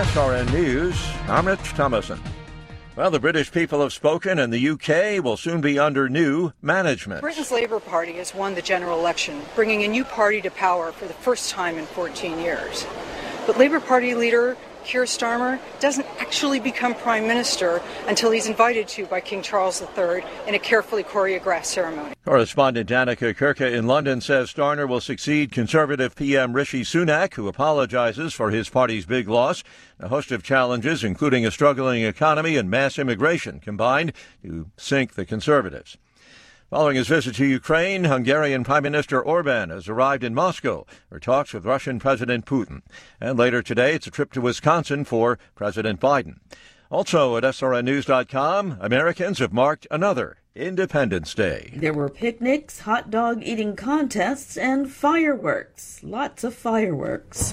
SRN News, I'm Rich Thomason. Well, the British people have spoken, and the UK will soon be under new management. Britain's Labour Party has won the general election, bringing a new party to power for the first time in 14 years. But Labour Party leader Keir Starmer doesn't actually become Prime Minister until he's invited to by King Charles III in a carefully choreographed ceremony. Correspondent Danica Kirka in London says Starmer will succeed Conservative PM Rishi Sunak, who apologizes for his party's big loss. A host of challenges, including a struggling economy and mass immigration, combined to sink the Conservatives. Following his visit to Ukraine, Hungarian Prime Minister Orban has arrived in Moscow for talks with Russian President Putin. And later today, it's a trip to Wisconsin for President Biden. Also at SRNnews.com, Americans have marked another Independence Day. There were picnics, hot dog eating contests, and fireworks. Lots of fireworks.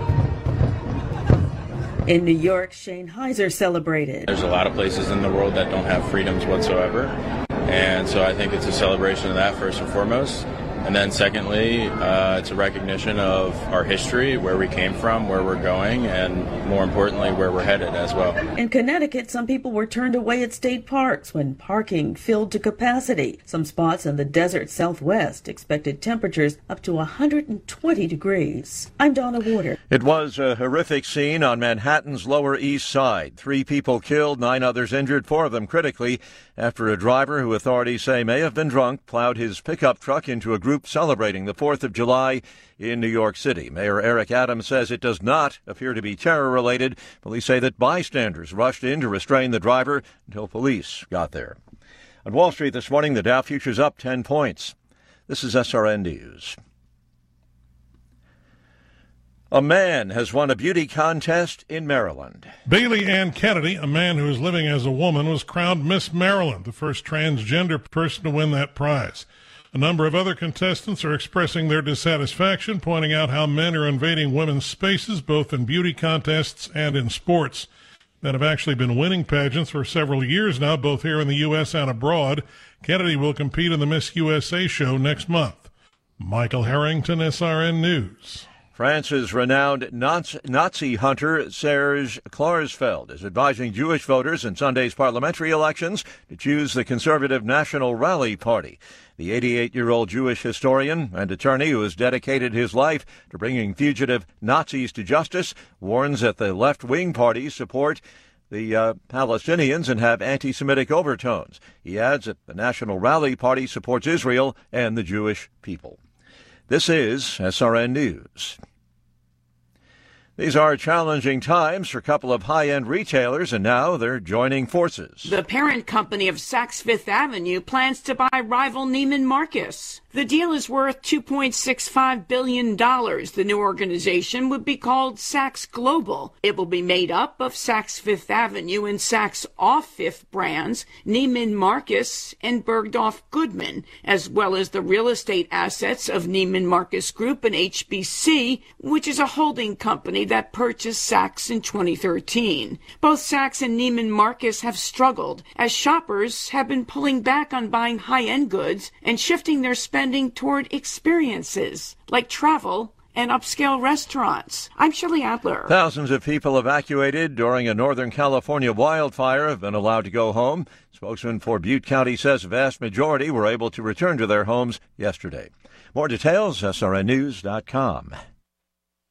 In New York, Shane Heiser celebrated. There's a lot of places in the world that don't have freedoms whatsoever. And so I think it's a celebration of that first and foremost. And then secondly, it's a recognition of our history, where we came from, where we're going, and more importantly, where we're headed as well. In Connecticut, some people were turned away at state parks when parking filled to capacity. Some spots in the desert Southwest expected temperatures up to 120 degrees. I'm Donna Warder. It was a horrific scene on Manhattan's Lower East Side. 3 people killed, 9 others injured, 4 of them critically, after a driver who authorities say may have been drunk plowed his pickup truck into a group celebrating the 4th of July in New York City. Mayor Eric Adams says it does not appear to be terror-related. Police say that bystanders rushed in to restrain the driver until police got there. On Wall Street this morning, the Dow futures up 10 points. This is SRN News. A man has won a beauty contest in Maryland. Bailey Ann Kennedy, a man who is living as a woman, was crowned Miss Maryland, the first transgender person to win that prize. A number of other contestants are expressing their dissatisfaction, pointing out how men are invading women's spaces, both in beauty contests and in sports, that have actually been winning pageants for several years now, both here in the U.S. and abroad. Kennedy will compete in the Miss USA show next month. Michael Harrington, SRN News. France's renowned Nazi hunter Serge Klarsfeld is advising Jewish voters in Sunday's parliamentary elections to choose the conservative National Rally Party. The 88-year-old Jewish historian and attorney who has dedicated his life to bringing fugitive Nazis to justice warns that the left-wing parties support the Palestinians and have anti-Semitic overtones. He adds that the National Rally Party supports Israel and the Jewish people. This is SRN News. These are challenging times for a couple of high-end retailers, and now they're joining forces. The parent company of Saks Fifth Avenue plans to buy rival Neiman Marcus. The deal is worth $2.65 billion. The new organization would be called Saks Global. It will be made up of Saks Fifth Avenue and Saks Off Fifth brands, Neiman Marcus and Bergdorf Goodman, as well as the real estate assets of Neiman Marcus Group and HBC, which is a holding company that purchased Saks in 2013. Both Saks and Neiman Marcus have struggled as shoppers have been pulling back on buying high-end goods and shifting their spending toward experiences like travel and upscale restaurants. I'm Shirley Adler. Thousands of people evacuated during a Northern California wildfire have been allowed to go home. Spokesman for Butte County says a vast majority were able to return to their homes yesterday. More details, srnnews.com.